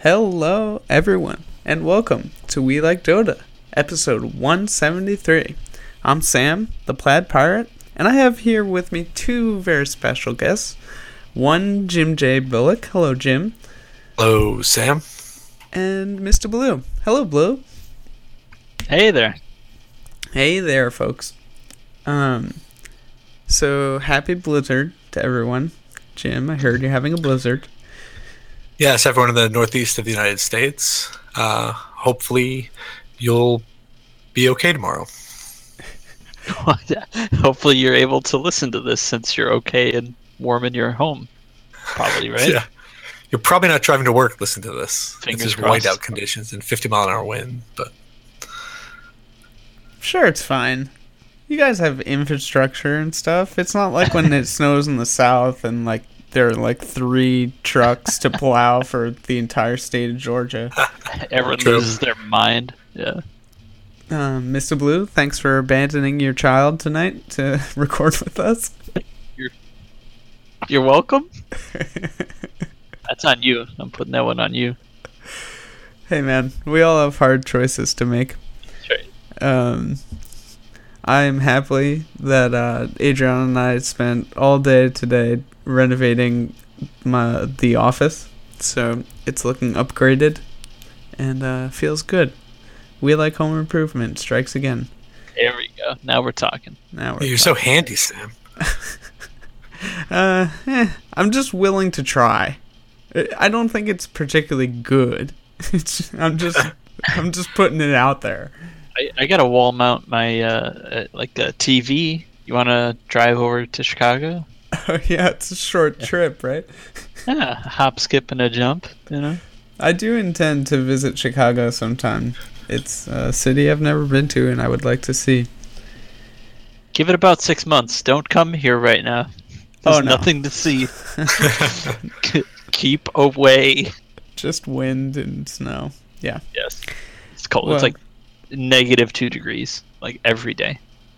Hello, everyone, and welcome to We Like Dota, episode 173. I'm Sam, the Plaid Pirate, and I have here with me two very special guests. One, Jim J. Bullock. Hello, Jim. Hello, Sam. And Mr. Blue. Hello, Blue. Hey there. Hey there, folks. So happy Blizzard to everyone. Jim, I heard you're having a blizzard. Yes, everyone in the northeast of the United States. Hopefully, you'll be okay tomorrow. Hopefully you're able to listen to this since you're okay and warm in your home. Probably, right? Yeah. You're probably not driving to work listening to this. Fingers it's just crossed. whiteout conditions and 50-mile-an-hour wind. But Sure, it's fine. You guys have infrastructure and stuff. It's not like when it snows in the south and like there are like 3 trucks to plow for the entire state of Georgia. Everyone True. loses their mind. Yeah. Mr. Blue, thanks for abandoning your child tonight to record with us. You're welcome. That's on you. I'm putting that one on you. Hey man, we all have hard choices to make. That's right. I am happy that Adriana and I spent all day today renovating the office, so it's looking upgraded and feels good. We Like Home Improvement strikes again. There we go. Now we're talking. Now we're you're so handy, Sam. I'm just willing to try. I don't think it's particularly good. I'm just putting it out there. I got to wall mount my like a TV. You want to drive over to Chicago? Oh yeah, it's a short trip, right? Yeah, a hop, skip, and a jump. You know. I do intend to visit Chicago sometime. It's a city I've never been to and I would like to see. Give it about 6 months. Don't come here right now. There's Oh, no. nothing to see. Keep away. Just wind and snow. Yeah. Yes. It's cold. Well- It's like -2 degrees, like every day.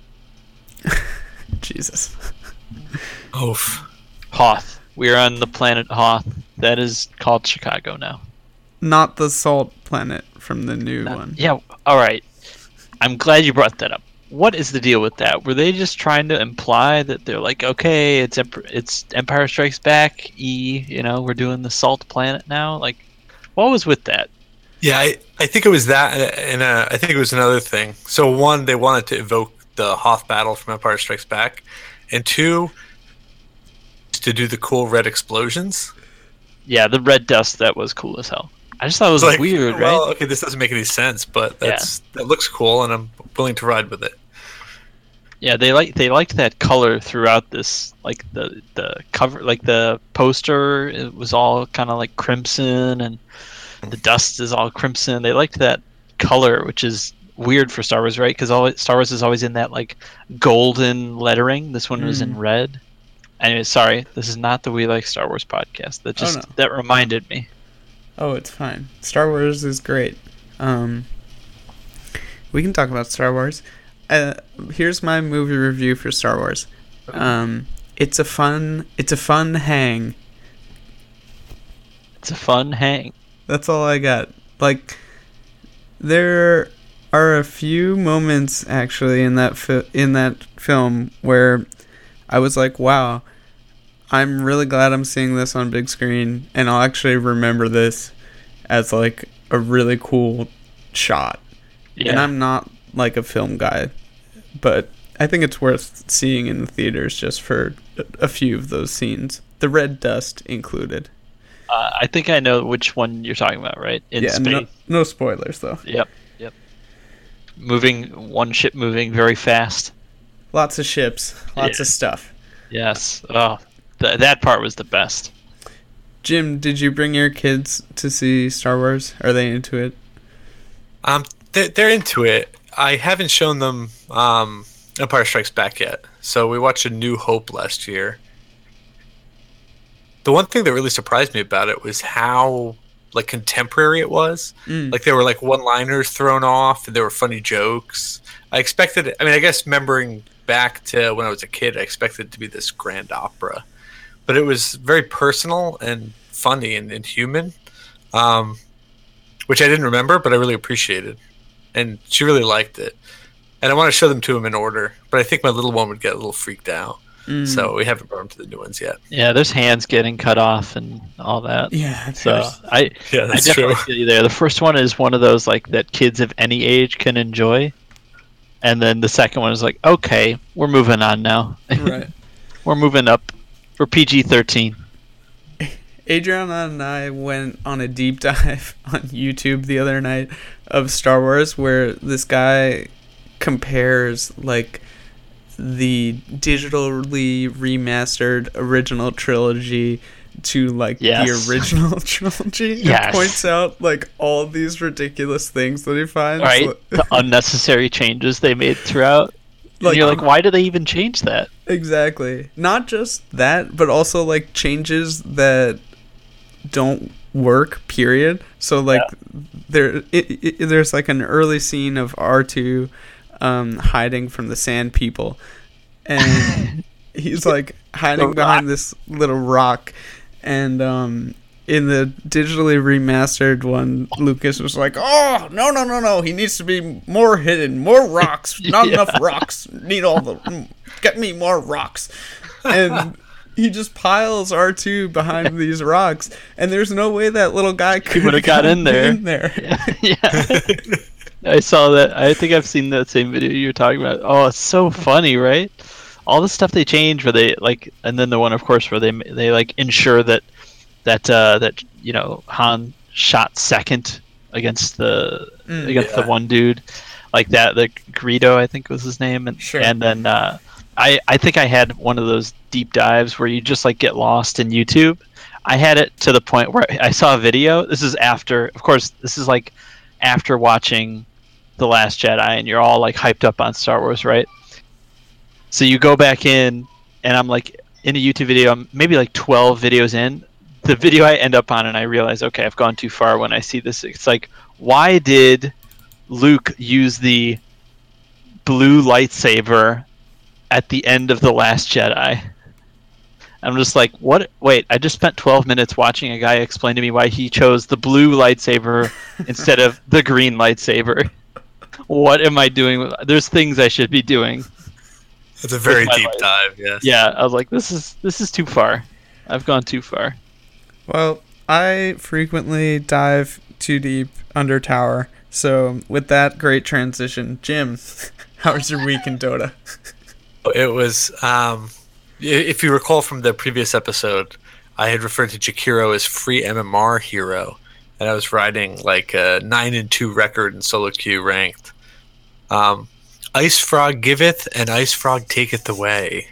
Jesus. Oof. Hoth. We're on the planet Hoth. That is called Chicago now. Not the salt planet from the new one. Yeah, alright. I'm glad you brought that up. What is the deal with that? Were they just trying to imply that they're like, okay, it's Empire Strikes Back, we're doing the salt planet now? Like, what was with that? Yeah, I think it was that, and I think it was another thing. So one, they wanted to evoke the Hoth battle from Empire Strikes Back, and two, to do the cool red explosions. Yeah, the red dust, that was cool as hell. I just thought it was It's like, weird, well, right? okay, this doesn't make any sense, but that looks cool, and I'm willing to ride with it. Yeah, they liked that color throughout this, like the cover, like the poster. It was all kind of like crimson, and the dust is all crimson. They liked that color, which is weird for Star Wars, right? Because Star Wars is always in that like golden lettering. This one was in red. Anyway, sorry, this is not the We Like Star Wars podcast. That reminded me. Oh, it's fine. Star Wars is great. We can talk about Star Wars. Here's my movie review for Star Wars. It's a fun hang. It's a fun hang. That's all I got. Like, there are a few moments actually in that film where I was like, "Wow, I'm really glad I'm seeing this on big screen, and I'll actually remember this as like a really cool shot." Yeah. And I'm not like a film guy, but I think it's worth seeing in the theaters just for a few of those scenes, the red dust included. I think I know which one you're talking about, right? In space. No spoilers though. Yep. One ship moving very fast. Lots of ships, lots of stuff. Yes. Oh, that part was the best. Jim, did you bring your kids to see Star Wars? Are they into it? They're into it. I haven't shown them Empire Strikes Back yet. So we watched A New Hope last year. The one thing that really surprised me about it was how like contemporary it was. Like there were like one-liners thrown off, and there were funny jokes. I expected it. I mean, I guess remembering back to when I was a kid, I expected it to be this grand opera, but it was very personal and funny and human. which I didn't remember, but I really appreciated. And she really liked it. And I want to show them to him in order, but I think my little one would get a little freaked out. So we haven't brought him to the new ones yet. Yeah, there's hands getting cut off and all that. Yeah. So I that's definitely true. feel you there. The first one is one of those like that kids of any age can enjoy, and then the second one is like, okay, we're moving on now. Right. We're moving up. We're PG-13. Adriana and I went on a deep dive on YouTube the other night of Star Wars, where this guy compares like the digitally remastered original trilogy to like Yes. the original trilogy. Yes. And points out like all these ridiculous things that he finds. Right? The unnecessary changes they made throughout. And you're like, why do they even change that? Exactly. Not just that, but also like changes that don't work, period. So like there's like an early scene of R2 hiding from the sand people, and he's like hiding behind this little rock, and in the digitally remastered one, Lucas was like, oh, no, he needs to be more hidden, more rocks, not enough rocks, get me more rocks. And he just piles R2 behind these rocks, and there's no way that little guy could have got in there. Yeah. I saw that. I think I've seen that same video you were talking about. Oh, it's so funny, right? All the stuff they change where they like, and then the one, of course, where they like ensure that Han shot second against the one dude, like that. The Greedo, I think was his name, and Sure. And then I think I had one of those deep dives where you just like get lost in YouTube. I had it to the point where I saw a video. This is after, of course, this is like after watching The Last Jedi, and you're all like hyped up on Star Wars, right? So you go back in, and I'm like in a YouTube video. I'm maybe like 12 videos in. The video I end up on, and I realize, okay, I've gone too far when I see this. It's like, why did Luke use the blue lightsaber at the end of The Last Jedi? I'm just like, what? Wait, I just spent 12 minutes watching a guy explain to me why he chose the blue lightsaber instead of the green lightsaber. What am I doing? There's things I should be doing. It's a very my deep life. dive, yes. Yeah, I was like, this is too far. I've gone too far. Well, I frequently dive too deep under tower. So with that great transition, Jim, how was your week in Dota? It was, if you recall from the previous episode, I had referred to Jakiro as free MMR hero, and I was riding like a 9-2 record in solo queue ranked. Ice Frog giveth and Ice Frog taketh away.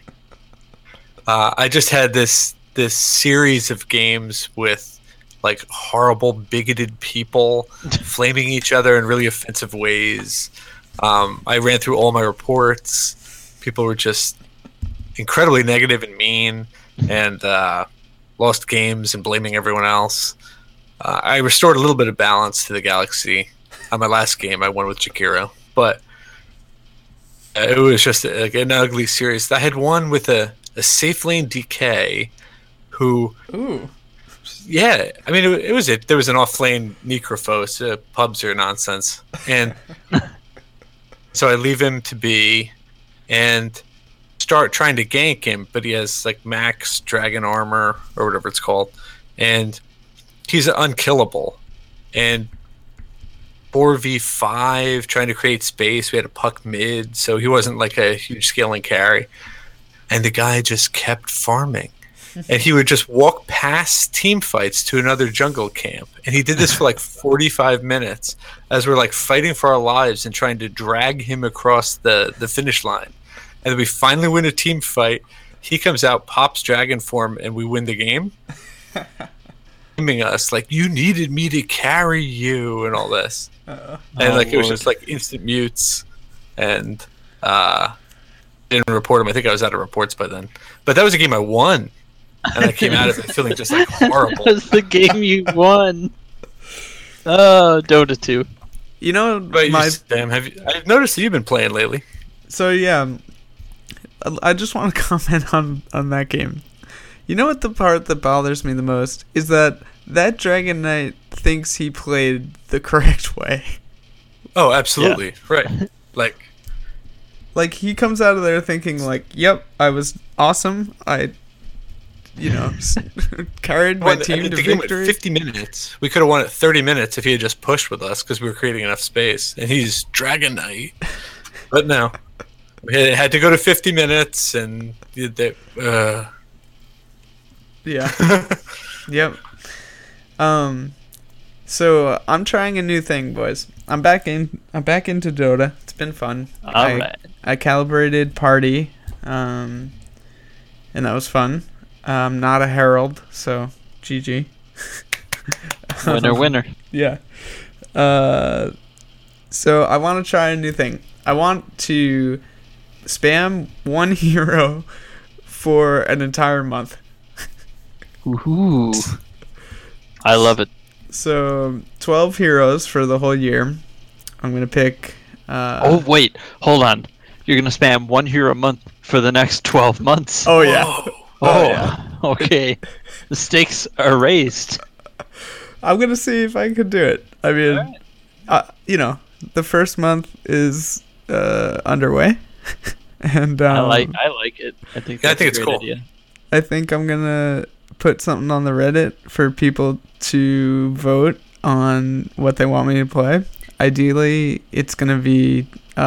I just had this series of games with like horrible bigoted people flaming each other in really offensive ways. I ran through all my reports. People were just incredibly negative and mean, and lost games and blaming everyone else. I restored a little bit of balance to the Galaxy. On my last game, I won with Jakiro, but it was just like an ugly series. I had one with a safe lane DK who... Ooh. Yeah, I mean, it was it. There was an off-lane Necrophos. Pubs are nonsense. And so I leave him to be and start trying to gank him, but he has like max dragon armor or whatever it's called. And he's unkillable. And 4v5 trying to create space. We had a puck mid, so he wasn't like a huge scaling carry. And the guy just kept farming. And he would just walk past team fights to another jungle camp. And he did this for like 45 minutes as we're like fighting for our lives and trying to drag him across the finish line. And then we finally win a team fight. He comes out, pops dragon form, and we win the game. Blaming us like, you needed me to carry you and all this. And like it was just like instant mutes. And didn't report him. I think I was out of reports by then. But that was a game I won. And I came out of it feeling just like horrible. That was the game you won. Oh, Dota 2. You know, But I've noticed that you've been playing lately. So yeah, I just want to comment on that game. You know what the part that bothers me the most is that that Dragon Knight thinks he played the correct way. Oh, absolutely. Right. Like, he comes out of there thinking, like, yep, I was awesome. I, carried my team to the game victory. went 50 minutes. We could have won it 30 minutes if he had just pushed with us because we were creating enough space. And he's Dragon Knight. But no. It had to go to 50 minutes, and Yeah. Yep. So I'm trying a new thing, boys. I'm back into Dota. It's been fun. Alright. I calibrated party, and that was fun. I'm not a herald, so GG. Winner. Yeah. So I want to try a new thing. I want to spam one hero for an entire month. Ooh. I love it. So 12 heroes for the whole year. I'm gonna pick. Oh wait, hold on. You're gonna spam one hero a month for the next 12 months. Oh yeah. Whoa. Oh, yeah. Okay. The stakes are raised. I'm gonna see if I can do it. I mean, the first month is underway, and I like it. I think Yeah, I that's think a it's great cool. idea. I think I'm gonna put something on the Reddit for people to vote on what they want me to play. Ideally, it's gonna be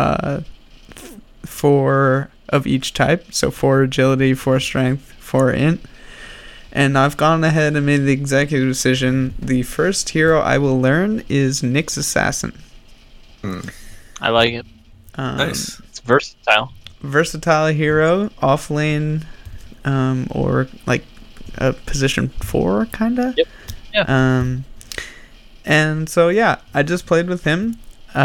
4 of each type, so 4 agility, 4 strength, 4 int. And I've gone ahead and made the executive decision. The first hero I will learn is Nyx Assassin. I like it. Nice. It's versatile. Versatile hero, off lane, or like a position 4 kinda. Yep. Yeah. And so yeah, I just played with him.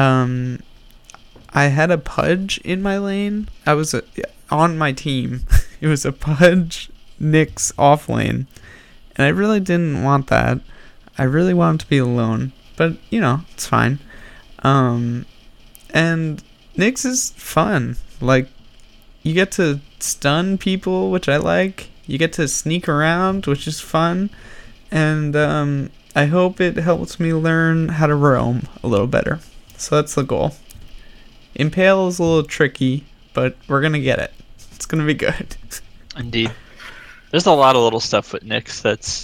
I had a Pudge in my lane. I was on my team. It was a Pudge Nyx off lane, and I really didn't want that. I really want him to be alone, but it's fine. And Nyx is fun. Like, you get to stun people, which I like. You get to sneak around, which is fun. And I hope it helps me learn how to roam a little better. So that's the goal. Impale is a little tricky, but we're going to get it. It's going to be good. Indeed. There's a lot of little stuff with Nyx that's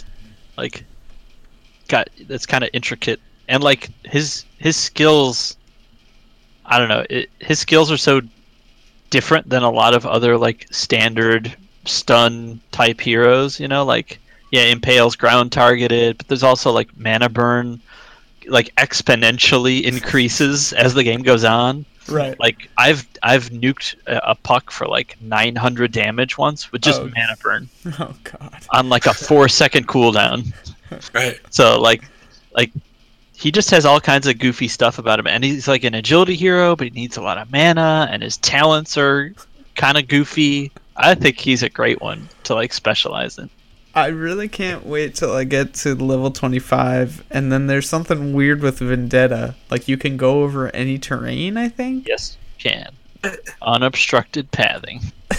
that's kind of intricate, and like his skills. I don't know. His skills are so different than a lot of other like standard stun type heroes. Impale's ground targeted, but there's also like mana burn, like exponentially increases as the game goes on. Right. Like I've nuked a puck for like 900 damage once with just mana burn. Oh god. On like a 4-second cooldown. Right. So like he just has all kinds of goofy stuff about him, and he's like an agility hero, but he needs a lot of mana, and his talents are kind of goofy. I think he's a great one to like specialize in. I really can't wait till I get to level 25, and then there's something weird with Vendetta. Like, you can go over any terrain, I think? Yes, you can. Unobstructed pathing.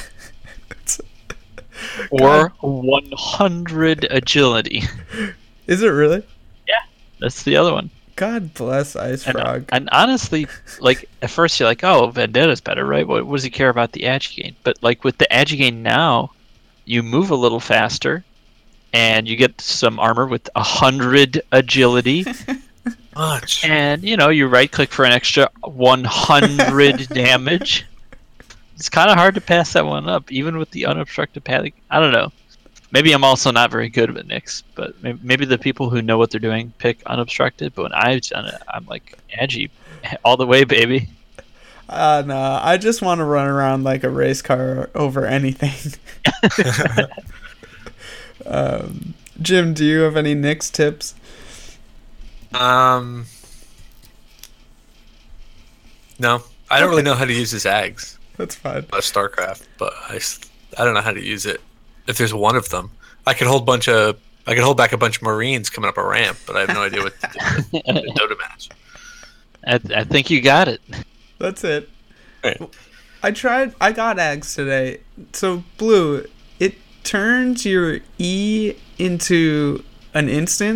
Or 100 agility. Is it really? Yeah, that's the other one. God bless Ice Frog. And honestly, like, at first you're like, oh, Vendetta's better, right? What does he care about the agi gain? But, like, with the agi gain now, you move a little faster, and you get some armor with 100 agility. Much. And, you right-click for an extra 100 damage. It's kind of hard to pass that one up, even with the unobstructed pathing. I don't know. Maybe I'm also not very good with Nyx, but maybe the people who know what they're doing pick unobstructed, but when I've done it, I'm like, agi all the way, baby. No, I just want to run around like a race car over anything. Jim, do you have any Nyx tips? No, I don't really know how to use his ags. That's fine. StarCraft, but I don't know how to use it. If there's one of them, I could hold back a bunch of Marines coming up a ramp, but I have no idea what to do in a Dota match. I think you got it. That's it. Right. I got Ags today. So, Blue, it turns your E into an instant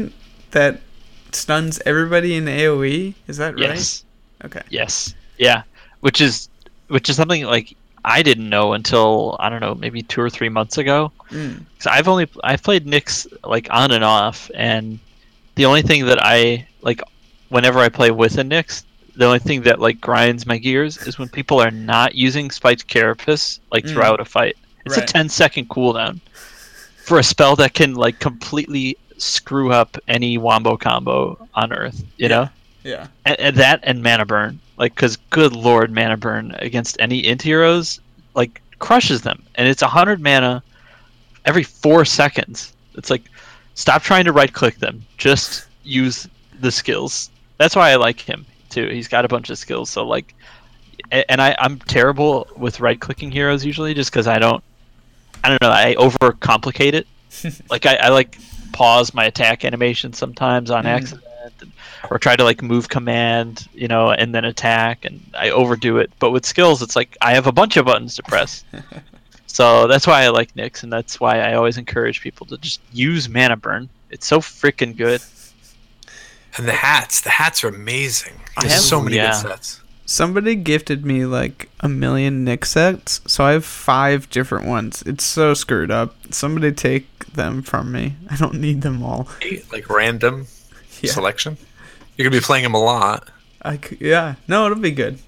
that stuns everybody in AoE. Is that right? Yes. Okay. Yes. Yeah. Which is something like I didn't know until I don't know, maybe 2 or 3 months ago. So I've played Nyx like on and off, and the only thing that I like whenever I play with a Nyx, the only thing that like grinds my gears is when people are not using Spiked Carapace like throughout a fight. It's a 10-second cooldown for a spell that can like completely screw up any wombo combo on Earth, you know? Yeah. And that and Mana Burn. Like, because good lord, Mana Burn against any int heroes, like, crushes them. And it's 100 mana every 4 seconds. It's like, stop trying to right-click them. Just use the skills. That's why I like him, too. He's got a bunch of skills. So, like, and I'm terrible with right-clicking heroes usually just because I don't know, I overcomplicate it. Like, I like, pause my attack animation sometimes on accident. Or try to like move command, you know, and then attack, and I overdo it. But with skills, it's like I have a bunch of buttons to press. So that's why I like Nyx, and that's why I always encourage people to just use Mana Burn. It's so freaking good. And the hats are amazing. I There's have so many yeah. good sets. Somebody gifted me like 1 million Nyx sets, so I have 5 different ones. It's so screwed up. Somebody take them from me. I don't need them all. Like random selection. You're gonna be playing him a lot. Yeah. No, it'll be good.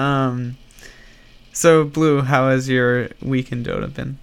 So Blue, how has your week in Dota been?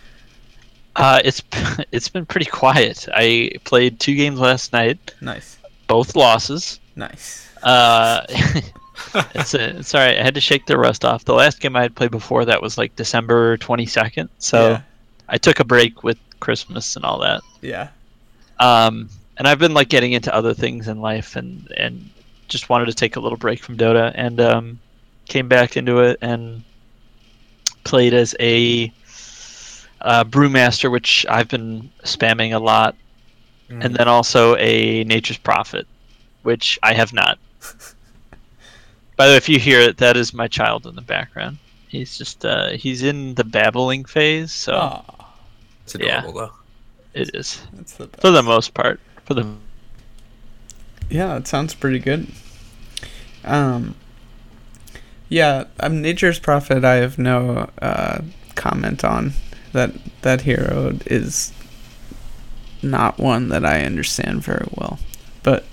It's been pretty quiet. I played 2 games last night. Nice. Both losses. Nice. It's all right. I had to shake the rust off. The last game I had played before that was like December 22nd. So I took a break with Christmas and all that. Yeah. And I've been like getting into other things in life, and just wanted to take a little break from Dota, and came back into it and played as a Brewmaster, which I've been spamming a lot, and then also a Nature's Prophet, which I have not. By the way, if you hear it, that is my child in the background. He's just he's in the babbling phase, so it's adorable though. It is. That's the best. For the most part. Yeah, it sounds pretty good. Yeah, Nature's Prophet I have no comment on. That hero is not one that I understand very well. But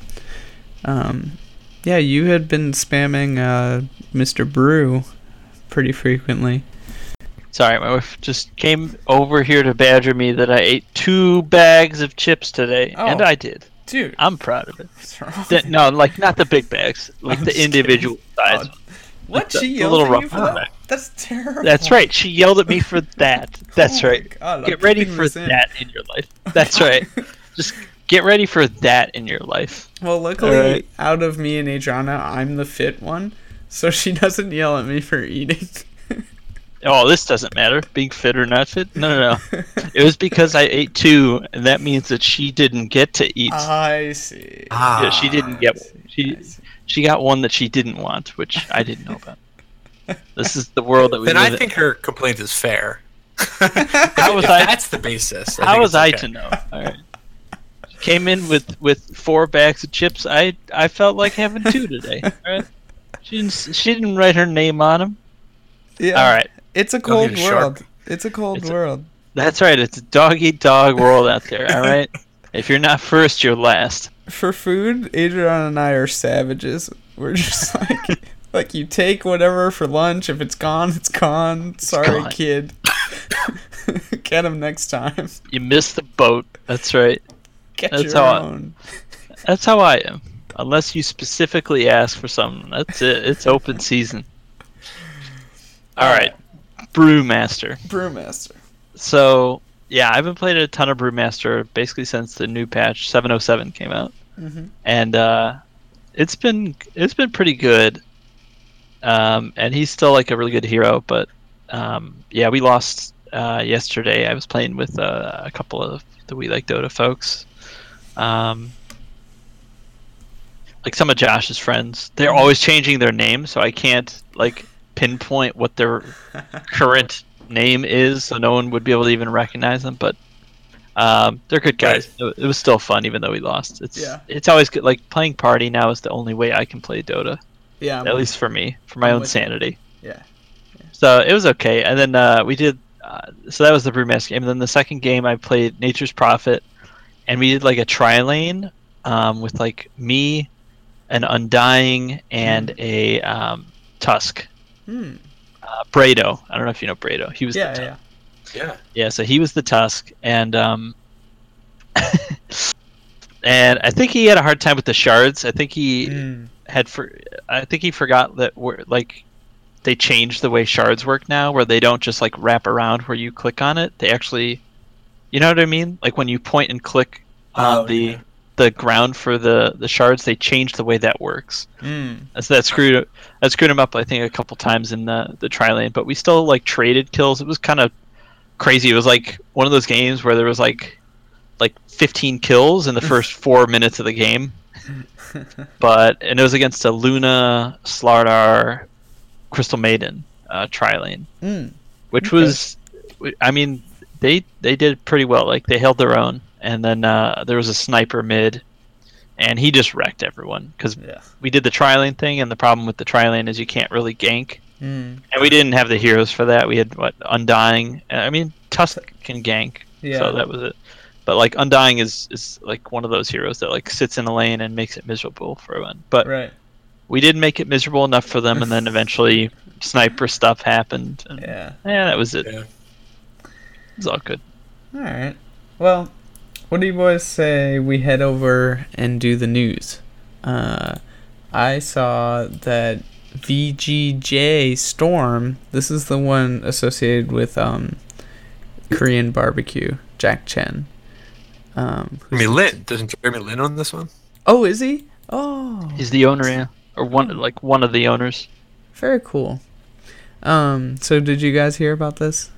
yeah, you had been spamming Mr. Brew pretty frequently. Sorry, my wife just came over here to badger me that I ate 2 bags of chips today, and I did. Dude, I'm proud of it. what's wrong? No, like not the big bags, like the individual size. What? The She yelled little at you for rough that? That's terrible. That's right. She yelled at me for that. That's Oh my right. God, I'm Get ready keeping for this in. that in your life. That's right. Just get ready for that in your life. Well, luckily, Alright. out of me and Adriana, I'm the fit one, so she doesn't yell at me for eating. Oh, this doesn't matter. Being fit or not fit? No. It was because I ate 2, and that means that she didn't get to eat. I see. Yeah, she didn't get. I see. She got one that she didn't want, which I didn't know about. This is the world that we Then live I in. think her complaint is fair. How was If I? that's the basis. How was I okay. to know? All right. Came in with 4 bags of chips. I felt like having 2 today. All right. She didn't write her name on them. Yeah. All right. It's a Don't cold need a shark. world. It's a cold world. That's right. It's a dog eat dog world out there. All right. If you're not first, you're last. For food, Adriana and I are savages. We're just like you take whatever for lunch. If it's gone, it's gone. Sorry, gone. kid. Get him next time. You missed the boat. That's right. Get That's your how own. That's how I am. Unless you specifically ask for something, that's it. It's open season. All right. Brewmaster. Brewmaster. So yeah, I've been playing a ton of Brewmaster basically since the new patch 707 came out, and it's been pretty good. And he's still like a really good hero, but yeah, we lost yesterday. I was playing with a couple of the We Like Dota folks, like some of Josh's friends. They're always changing their name, so I can't like pinpoint what their current name is, so no one would be able to even recognize them. But They're good guys. It was still fun, even though we lost. Yeah. It's always good. Like playing party now is the only way I can play Dota. Yeah. At least for me, for my I'm own with sanity. Yeah. So it was okay. And then we did. So that was the Brewmaster game. And then the second game, I played Nature's Prophet, and we did like a tri-lane with like me, an Undying, and a Tusk. Brado. I don't know if you know Brado. He was the Tusk. Yeah, so he was the Tusk, and and I think he had a hard time with the shards. I think he I think he forgot that they changed the way shards work now, where they don't just like wrap around where you click on it. They actually, you know what I mean? Like when you point and click on the ground for the shards, they changed the way that works. So that screwed him up, I think, a couple times in the tri-lane. But we still like traded kills. It was kind of crazy. It was like one of those games where there was like 15 kills in the first 4 minutes of the game. And it was against a Luna, Slardar, Crystal Maiden tri-lane, which was, I mean, they did pretty well. Like they held their own, and then there was a sniper mid, and he just wrecked everyone because we did the tri-lane thing, and the problem with the tri-lane is you can't really gank, and we didn't have the heroes for that. We had Undying. I mean, Tusk can gank, so that was it. But like Undying is like one of those heroes that like sits in a lane and makes it miserable for everyone. But we didn't make it miserable enough for them, and then eventually sniper stuff happened. And that was it. Yeah. It was all good. All right. Well, what do you boys say we head over and do the news? I saw that VGJ Storm, this is the one associated with Korean barbecue, Jack Chen. Jeremy Lin. Doesn't Jeremy Lin own this one? Oh, is he? Oh. He's the owner, yeah. Or one of the owners. Very cool. So did you guys hear about this?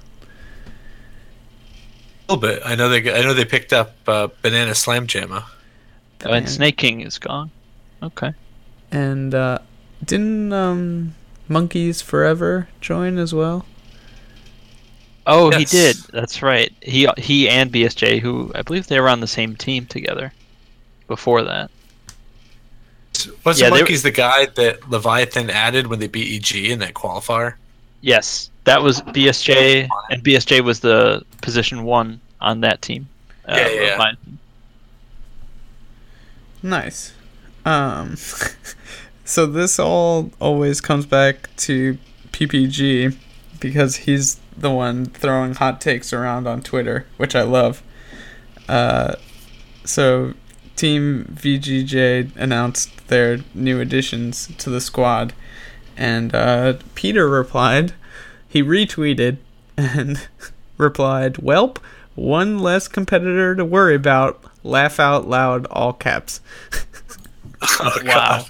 A little bit. I know they picked up Banana Slam Jamma. Oh, and Snake King is gone. Okay. And didn't Monkeys Forever join as well? Oh, yes. He did. That's right. He and BSJ, who I believe they were on the same team together before that. Wasn't Monkeys the guy that Leviathan added when they beat EG in that qualifier? Yes, that was BSJ, and BSJ was the position 1 on that team. Leviathan. Nice. So this all always comes back to PPG because he's the one throwing hot takes around on Twitter, which I love. So Team VGJ announced their new additions to the squad, and Peter replied, he retweeted and replied, "Welp, one less competitor to worry about, laugh out loud, all caps." Wow.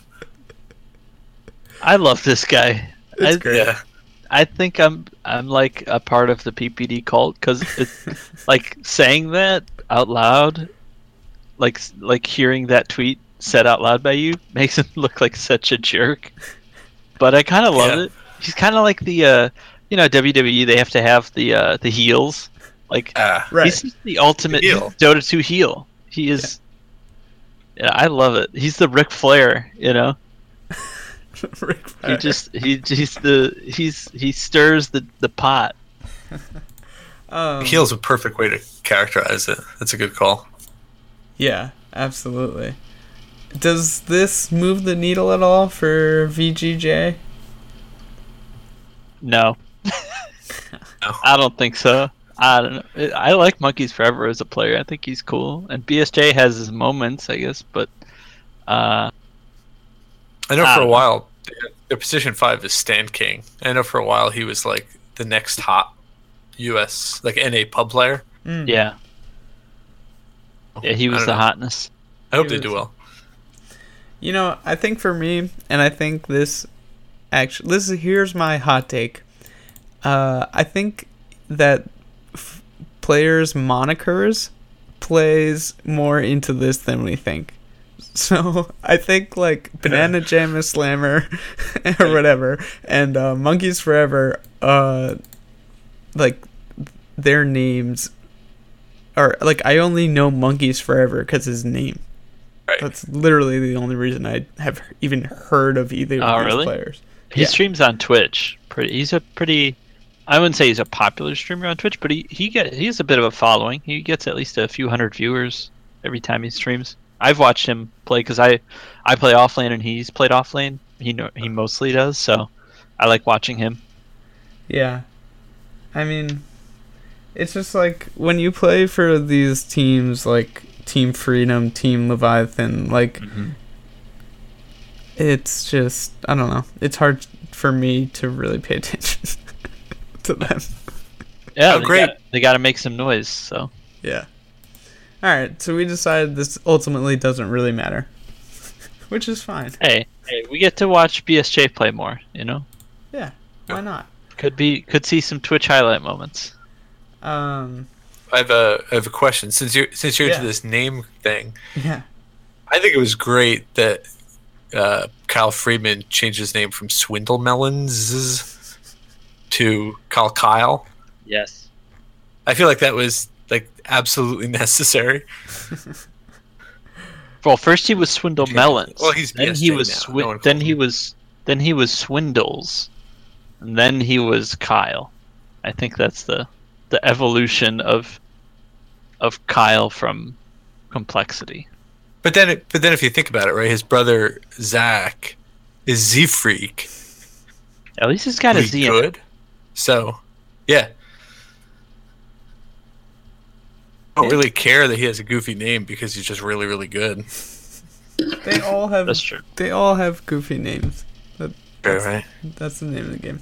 I love this guy. It's great. Yeah. I think I'm like a part of the PPD cult because it's like saying that out loud, like hearing that tweet said out loud by you makes him look like such a jerk. But I kind of love it. He's kind of like the WWE. They have to have the heels. Like he's just the ultimate Dota 2 heel. He is. Yeah, I love it. He's the Ric Flair, you know. Ric Flair. He stirs the pot. Heel's a perfect way to characterize it. That's a good call. Yeah, absolutely. Does this move the needle at all for VGJ? No. I don't think so. I don't know. I like Monkeys Forever as a player. I think he's cool, and BSJ has his moments, I guess. But I know for a while their position 5 is Stand King. I know for a while he was like the next hot US like NA pub player. Yeah. Yeah, he was the hotness. I hope they do well. You know, I think for me, and I think here's my hot take. I think that players' monikers plays more into this than we think. So I think like Banana Jamma Slammer or whatever, and Monkeys Forever, like their names or like I only know Monkeys Forever because his name. Right. That's literally the only reason I have even heard of either of these really? players. He streams on Twitch. He's a pretty. I wouldn't say he's a popular streamer on Twitch, but he has a bit of a following. He gets at least a few hundred viewers every time he streams. I've watched him play because I play offlane and he's played offlane. He mostly does, so I like watching him. Yeah, I mean, it's just like when you play for these teams like Team Freedom, Team Leviathan, like it's just, I don't know. It's hard for me to really pay attention to them. Yeah, great. They got to make some noise. So Yeah. All right, so we decided this ultimately doesn't really matter, which is fine. hey, we get to watch BSJ play more. You know, Yeah, why not? could see some Twitch highlight moments. I have a question. Since you're Yeah. into this name thing, Yeah. I think it was great that Kyle Freeman changed his name from Swindle Melons to Kyle. Yes. I feel like that was like absolutely necessary. Well, first he was Swindle Melons. Well, he's then BSJ he was now. No one then calls he him. was then he was Swindles, and then he was Kyle. I think that's the evolution of Kyle from Complexity. But then if you think about it, right, his brother Zach is Z Freak. At least he's got a Z in it. Good. So, yeah. I don't really care that he has a goofy name because he's just really, really good. They all have. That's true. They all have goofy names. Right. That's the name of the game.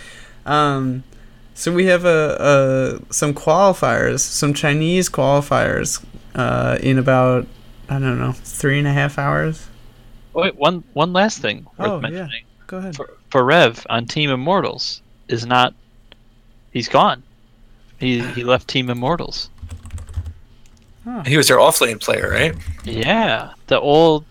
So we have some qualifiers, some Chinese qualifiers, in about, I don't know, 3.5 hours. Wait, one last thing worth Oh, yeah. mentioning. Go ahead. For Rev on Team Immortals is not. He's gone. He left Team Immortals. He was their offlane player, right? Yeah, the old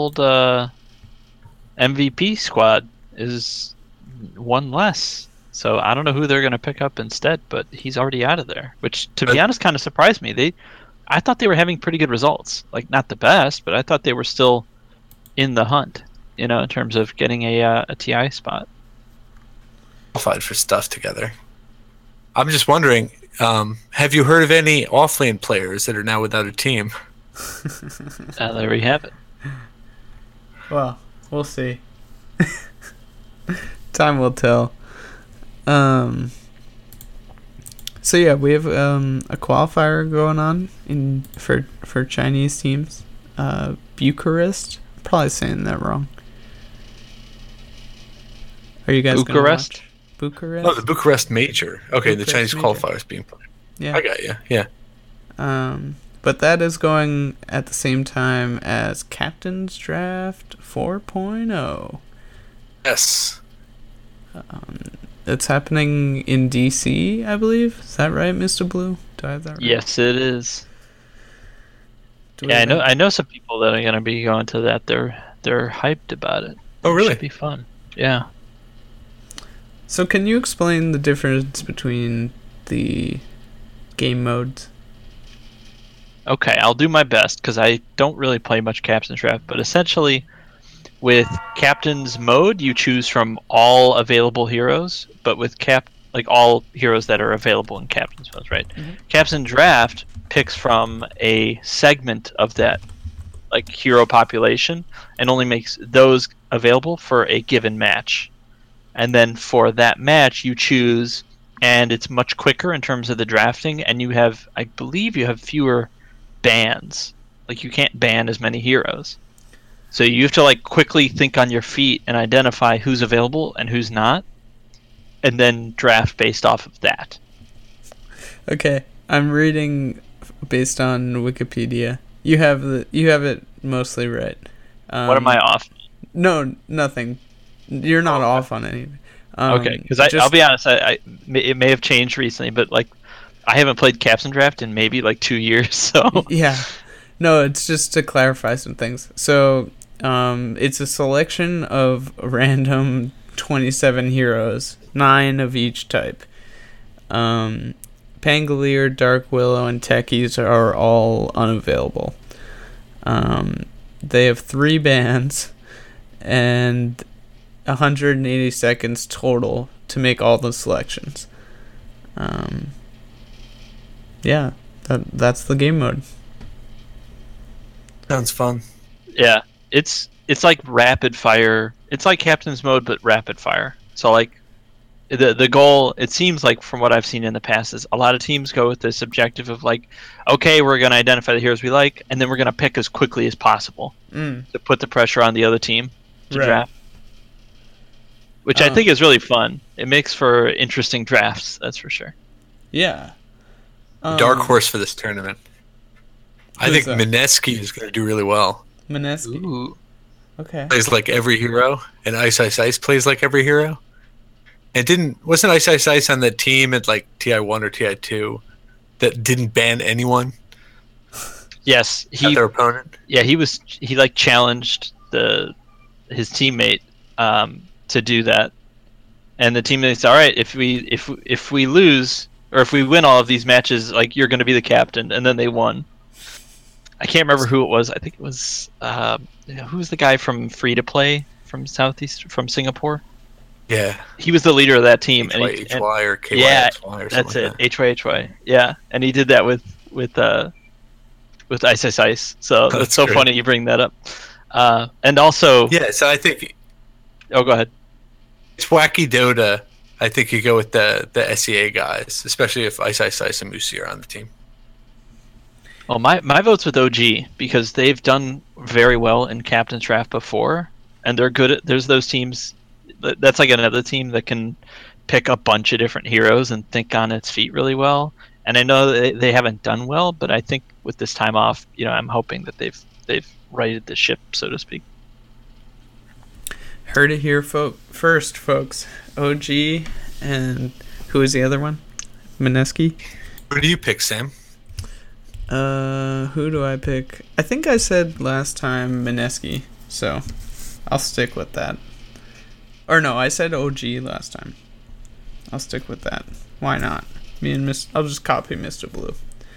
MVP squad is one less. So I don't know who they're going to pick up instead, but he's already out of there, which to be honest kind of surprised me. I thought they were having pretty good results. Like not the best, but I thought they were still in the hunt, in terms of getting a TI spot. Qualified for stuff together. I'm just wondering, have you heard of any offlane players that are now without a team? There we have it. Well, we'll see. Time will tell. So yeah, we have a qualifier going on for Chinese teams. Bucharest. I'm probably saying that wrong. Are you guys gonna Bucharest? watch? Bucharest. Oh, the Bucharest Major. Okay, the Bucharest Chinese Major. qualifiers being played. Yeah. I got you. Yeah. But that is going at the same time as Captain's Draft 4.0. Yes. It's happening in DC, I believe. Is that right, Mr. Blue? Do I have that right? Yes, it is. Do we Yeah, have any- I know some people that are going to be going to that. They're hyped about it. Oh, really? Should be fun. Yeah. So can you explain the difference between the game modes? Okay, I'll do my best because I don't really play much Captain's Draft, but essentially, with Captain's Mode, you choose from all available heroes, but with all heroes that are available in Captain's Mode, right? Mhm. Captain's Draft picks from a segment of that hero population and only makes those available for a given match. And then for that match, you choose, and it's much quicker in terms of the drafting, and I believe you have fewer bans. Like you can't ban as many heroes. So you have to quickly think on your feet and identify who's available and who's not, and then draft based off of that. Okay, I'm reading based on Wikipedia. You have it mostly right. What am I off? No, nothing. You're not off on anything. Okay, because I'll be honest, it may have changed recently, but I haven't played Captain's Draft in maybe 2 years, so Yeah. No, it's just to clarify some things. So, it's a selection of random 27 heroes, 9 of each type. Pangolier, Dark Willow, and Techies are all unavailable. They have 3 bans and 180 seconds total to make all the selections. Yeah, that's the game mode. Sounds fun. Yeah, it's like rapid fire. It's like Captain's Mode, but rapid fire. So like, the goal, it seems like from what I've seen in the past, is a lot of teams go with this objective of like, okay, we're going to identify the heroes we like, and then we're going to pick as quickly as possible to put the pressure on the other team to draft. Which I think is really fun. It makes for interesting drafts, that's for sure. Yeah. Dark horse for this tournament. I think that? Mineski is going to do really well. Mineski. Ooh. Okay. Plays like every hero, and Ice Ice Ice plays like every hero. And wasn't Ice Ice Ice on that team at like TI1 or TI2 that didn't ban anyone? Yes, At their opponent. Yeah, he like challenged his teammate to do that, and the teammate said, "All right, if we lose or if we win all of these matches, like you're going to be the captain," and then they won. I can't remember who it was. I think it was who's the guy from Free to Play from Singapore. Yeah, he was the leader of that team. HY or KYXY yeah, or something that's it. like that. HY. Yeah, and he did that with Ice Ice Ice. So that's so great. funny you bring that up. And also, Yeah, so I think oh, go aheed. it's Wacky Dota. I think you go with the SEA guys, especially if Ice Ice Ice and Musi are on the team. Well, my vote's with OG because they've done very well in Captain's Draft before, and they're good at. There's those teams. That's like another team that can pick a bunch of different heroes and think on its feet really well. And I know that they haven't done well, but I think with this time off, I'm hoping that they've righted the ship, so to speak. Heard it here first, folks. OG, and who is the other one? Mineski? Who do you pick, Sam? Who do I pick? I think I said last time Mineski, so I'll stick with that. Or no, I said OG last time. I'll stick with that. Why not? I'll just copy Mr. Blue.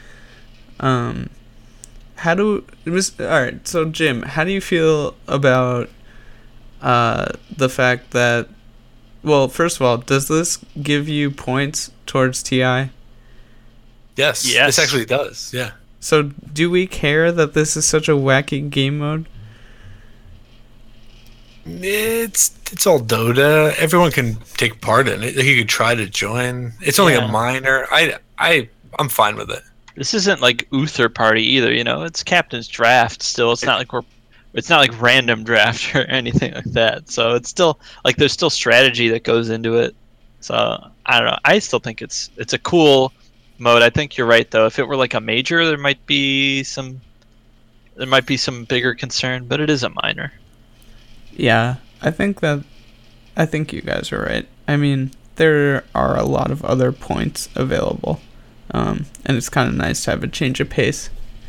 Alright, so Jim, how do you feel about the fact that, well, first of all, does this give you points towards TI? Yes. This actually does, yeah. So do we care that this is such a wacky game mode? It's all Dota. Everyone can take part in it. You could try to join. It's only a minor. I'm fine with it. This isn't like Uther Party either, It's Captain's Draft still. It's not like random draft or anything like that. So it's still like there's still strategy that goes into it. So I don't know. I still think it's a cool mode. I think you're right though. If it were like a major, there might be some bigger concern, but it is a minor. Yeah, I think you guys are right. I mean, there are a lot of other points available, and it's kind of nice to have a change of pace.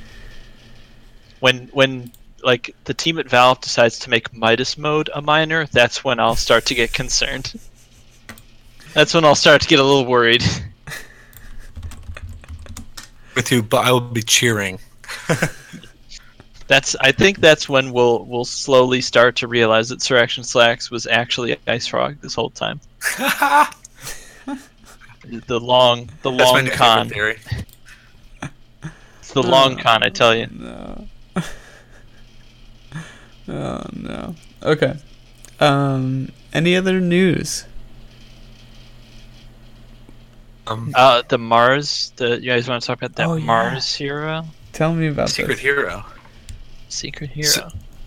When like the team at Valve decides to make Midas mode a minor, that's when I'll start to get concerned. That's when I'll start to get a little worried. With you, but I will be cheering. I think that's when we'll slowly start to realize that Sir Action Slacks was actually Ice Frog this whole time. the long con theory. It's the long con, I tell you. No. Oh no. Okay. Any other news? The Mars. You guys want to talk about that Mars hero? Tell me about Secret this. Hero. Secret Hero.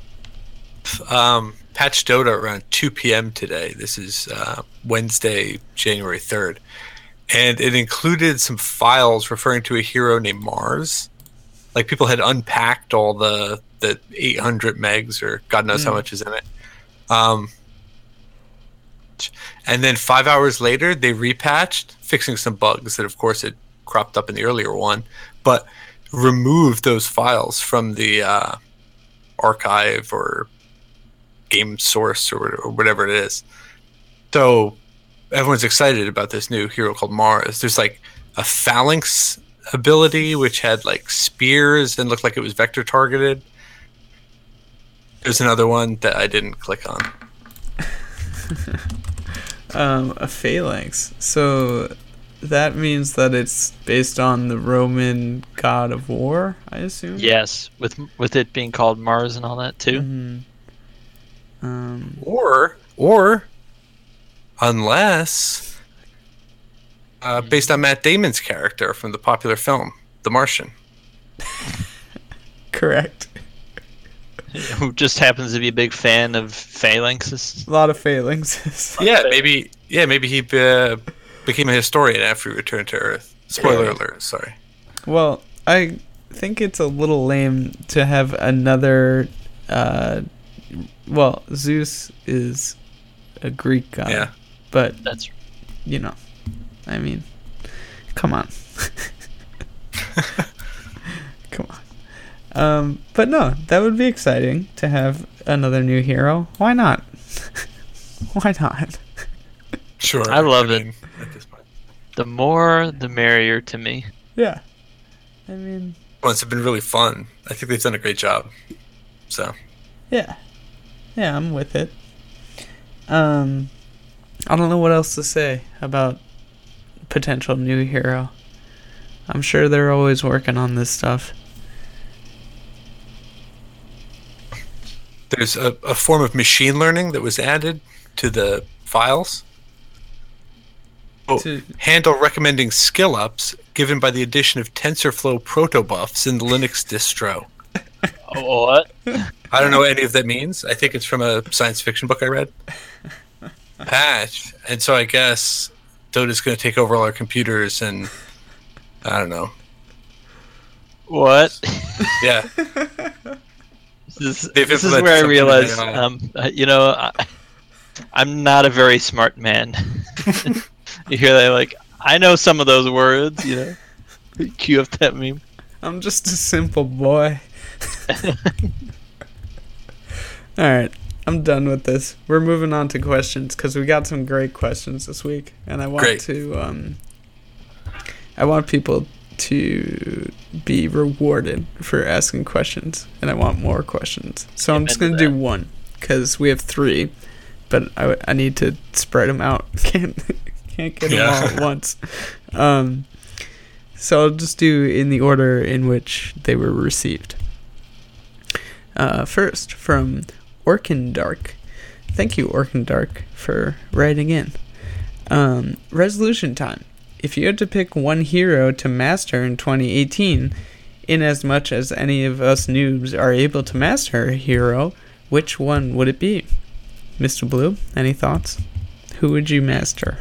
Patch Dota around 2 p.m. today. This is Wednesday, January 3rd. And it included some files referring to a hero named Mars. Like people had unpacked all the 800 megs or God knows how much is in it. And then 5 hours later, they repatched, fixing some bugs that, of course, had cropped up in the earlier one, but removed those files from the archive or game source or whatever it is. So everyone's excited about this new hero called Mars. There's like a phalanx ability, which had like spears and looked like it was vector targeted. There's another one that I didn't click on. A phalanx. So that means that it's based on the Roman god of war, I assume? Yes, with it being called Mars and all that too. Mm-hmm. Or unless based on Matt Damon's character from the popular film The Martian. Correct. Who just happens to be a big fan of phalanxes. A lot of phalanxes. Maybe he became a historian after he returned to Earth. Spoiler alert, sorry. Well, I think it's a little lame to have another. Well, Zeus is a Greek god. Yeah. But That's I mean, come on. Come on. But no, that would be exciting to have another new hero. Why not? Why not? Sure. I love it. At this point. the more the merrier to me. Yeah. I mean, Ones have been really fun. I think they've done a great job. So yeah. Yeah, I'm with it. I don't know what else to say about potential new hero. I'm sure they're always working on this stuff. there's a form of machine learning that was added to the files. Handle recommending skill ups given by the addition of TensorFlow protobufs in the Linux distro. What? I don't know what any of that means. I think it's from a science fiction book I read. Patch. And so I guess Dota's going to take over all our computers and I don't know. What? Yeah. This is where I realize, I'm not a very smart man. You hear that, like, I know some of those words, Cue up that meme. I'm just a simple boy. Alright, I'm done with this. We're moving on to questions because we got some great questions this week. And I want I want people to be rewarded for asking questions. And I want more questions. So I'm just going to do one because we have 3. But I need to spread them out. Can't get them all at once. So I'll just do in the order in which they were received. First, from Orkindark. Thank you, Orkindark, for writing in. Resolution time. If you had to pick one hero to master in 2018, in as much as any of us noobs are able to master a hero, which one would it be? Mr. Blue, any thoughts? Who would you master?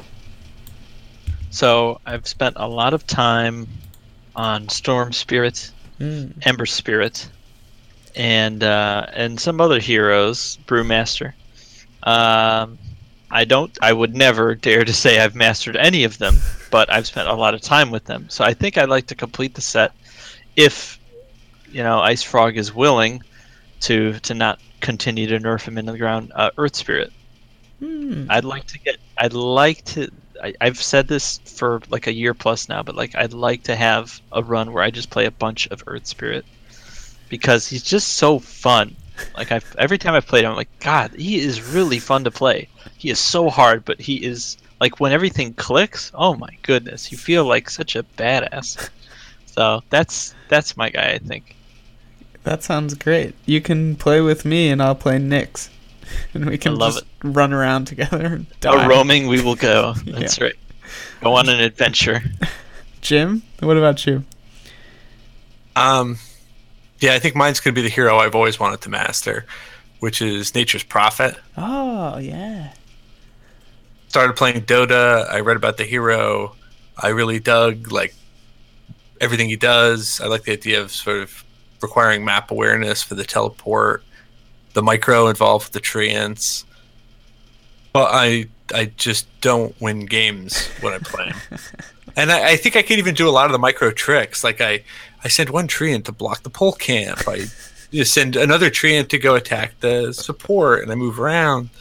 So I've spent a lot of time on Storm Spirit, Ember Spirit, and some other heroes, Brewmaster. I would never dare to say I've mastered any of them, but I've spent a lot of time with them. So I think I'd like to complete the set if, Ice Frog is willing to not continue to nerf him into the ground. Earth Spirit. I've said this for like a year plus now, but like I'd like to have a run where I just play a bunch of Earth Spirit because he's just so fun. Like every time I've played him, I'm like, God, he is really fun to play. He is so hard, but he is like when everything clicks. Oh my goodness, you feel like such a badass. So that's my guy, I think. That sounds great. You can play with me, and I'll play Nyx, and we can just run around together and die. Roaming, we will go. That's right. Go on an adventure. Jim, what about you? Yeah, I think mine's going to be the hero I've always wanted to master, which is Nature's Prophet. Oh, yeah. Started playing Dota. I read about the hero. I really dug everything he does. I like the idea of sort of requiring map awareness for the teleport, the micro involved with the treants. But I just don't win games when I play him. And I think I can even do a lot of the micro tricks. Like I send one treant to block the pole camp. I send another treant to go attack the support, and I move around.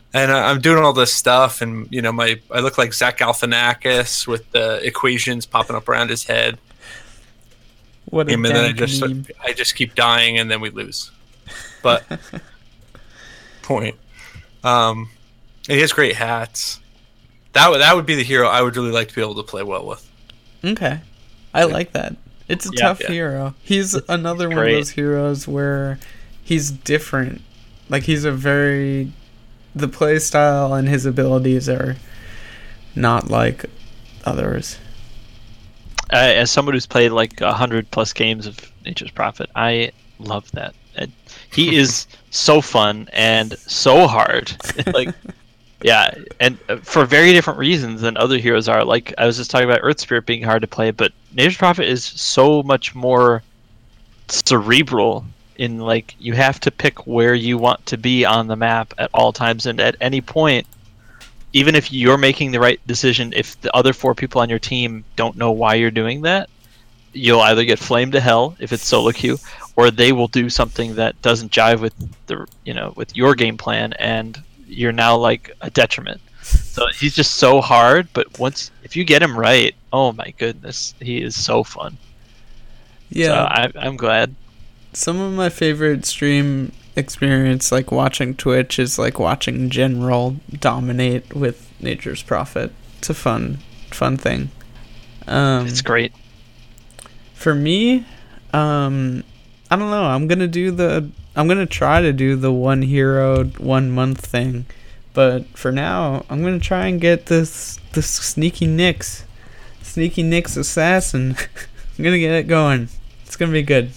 And I'm doing all this stuff, and I look like Zach Galifianakis with the equations popping up around his head. What a And then meme. I just keep dying, and then we lose. But point. And he has great hats. That would be the hero I would really like to be able to play well with. Okay. I like that. It's a tough hero. He's another one of those heroes where he's different. Like, he's the play style and his abilities are not like others. As someone who's played like 100+ games of Nature's Prophet, I love that. And he is so fun and so hard. Like, yeah, and for very different reasons than other heroes are. Like, I was just talking about Earth Spirit being hard to play, but Nature's Prophet is so much more cerebral in, like, you have to pick where you want to be on the map at all times, and at any point, even if you're making the right decision, if the other 4 people on your team don't know why you're doing that, you'll either get flamed to hell if it's solo queue, or they will do something that doesn't jive with with your game plan, and you're now like a detriment. So he's just so hard, but if you get him right, oh my goodness, he is so fun. Yeah, so I'm glad. Some of my favorite stream experience, like watching Twitch, is like watching General dominate with Nature's Prophet. It's a fun thing. It's great. For me, I don't know. I'm gonna try to do the 1 hero 1 month thing, but for now, I'm gonna try and get this Sneaky Nyx assassin. I'm gonna get it going. It's gonna be good.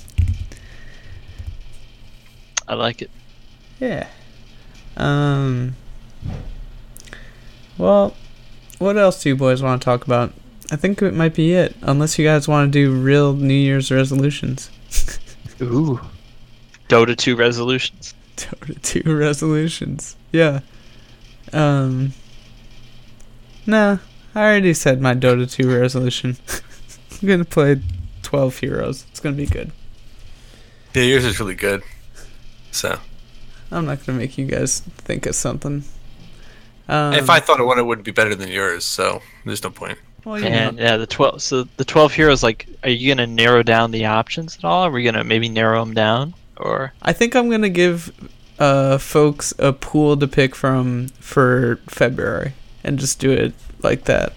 I like it. Yeah. Well, what else do you boys want to talk about? I think it might be it, unless you guys want to do real New Year's resolutions. Ooh. Dota 2 resolutions. Dota 2 resolutions. Yeah. Nah, I already said my Dota 2 resolution. I'm gonna play 12 heroes. It's gonna be good. Yeah, yours is really good. So I'm not gonna make you guys think of something. if I thought it wouldn't be better than yours, so there's no point. Well, The 12. So the 12 heroes. Like, are you gonna narrow down the options at all? Are we gonna maybe narrow them down, or? I think I'm gonna give folks a pool to pick from for February and just do it like that.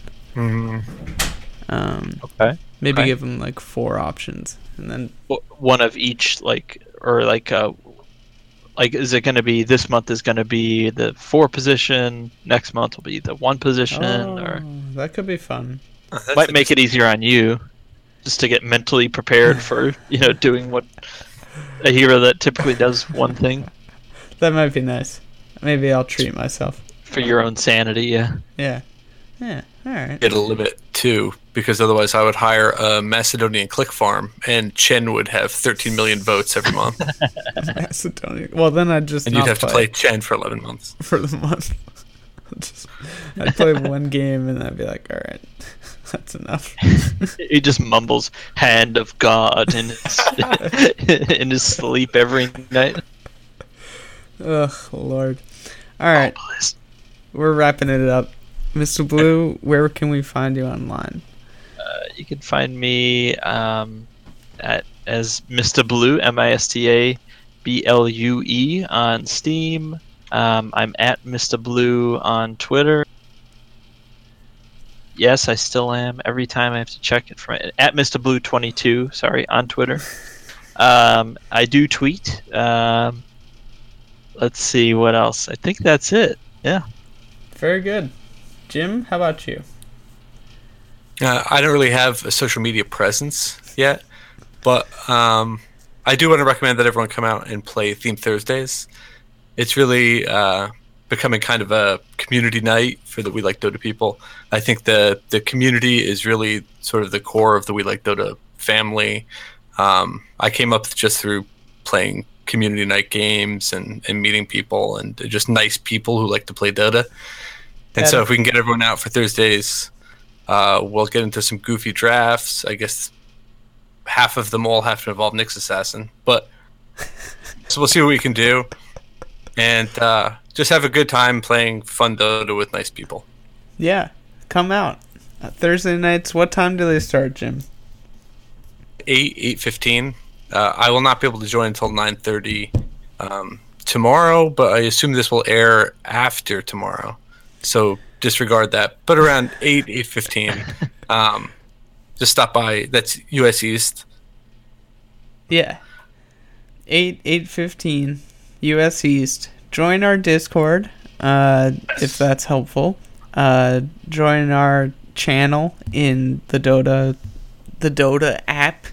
Okay. Maybe give them like 4 options and then One of each, like, or like is it going to be this month is going to be the 4 position, next month will be the 1 position, or that could be fun. might make it easier on you just to get mentally prepared for doing what a hero that typically does one thing. That might be nice. Maybe I'll treat myself for your own sanity. Yeah. All right. Get a limit too, because otherwise I would hire a Macedonian click farm, and Chen would have 13 million votes every month. Macedonia. Well, then I'd just and not you'd have to play Chen for 11 months. for the month. I'd play 1 game and I'd be like, all right, that's enough. He just mumbles "Hand of God" in his sleep every night. Ugh, Lord. All right, we're wrapping it up. Mr. Blue, where can we find you online? You can find me as Mr. Blue, MISTABLUE on Steam. I'm at Mr. Blue on Twitter. Yes, I still am. Every time I have to check it from at Mr. Blue 22. Sorry, on Twitter. I do tweet. Let's see what else. I think that's it. Yeah. Very good. Jim, how about you? I don't really have a social media presence yet, but I do want to recommend that everyone come out and play Theme Thursdays. It's really becoming kind of a community night for the We Like Dota people. I think the community is really sort of the core of the We Like Dota family. I came up just through playing community night games and meeting people and just nice people who like to play Dota. And so if we can get everyone out for Thursdays, we'll get into some goofy drafts. I guess half of them all have to involve Nyx Assassin. But so we'll see what we can do. And just have a good time playing fun Dota with nice people. Yeah, come out. Thursday nights, what time do they start, Jim? 8:15. I will not be able to join until 9:30 tomorrow, but I assume this will air after tomorrow. So disregard that. But around 8:15, just stop by. That's US East. Yeah. 8:15 US East. Join our Discord, if that's helpful. Join our channel in the Dota app.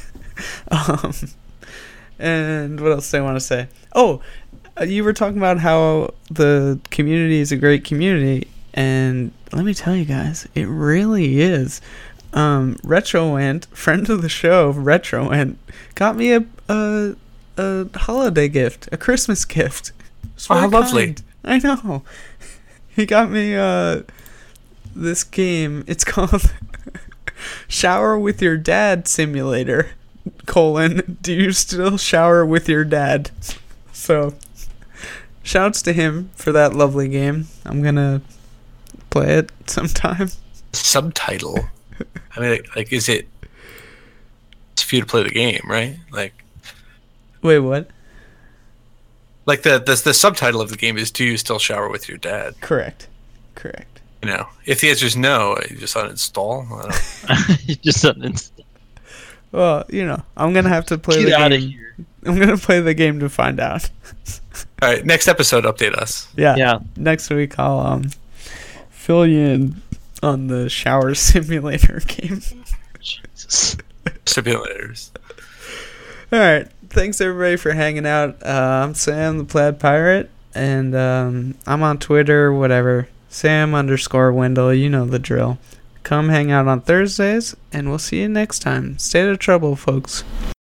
And what else do I want to say? Oh, you were talking about how the community is a great community, and let me tell you guys, it really is. Retrowent, friend of the show, Retrowent, got me a holiday gift, a Christmas gift. Oh, how lovely. I know. He got me this game. It's called Shower with Your Dad Simulator. : Do you still shower with your dad? So, shouts to him for that lovely game. I'm gonna play it sometime. Subtitle. I mean, like, is it? It's for you to play the game, right? Like, wait, what? Like the subtitle of the game is "Do you still shower with your dad?" Correct. You know, if the answer is no, you just uninstall. I don't You just uninstall. Well, you know, I'm gonna have to play the Get out of game. here. I'm gonna play the game to find out. All right, next episode, update us. Yeah. Next week I'll fill you in on the shower simulator game. Jesus. Simulators. All right. Thanks everybody for hanging out. I'm Sam the Plaid Pirate, and I'm on Twitter, whatever. Sam_Wendell, you know the drill. Come hang out on Thursdays, and we'll see you next time. Stay out of trouble, folks.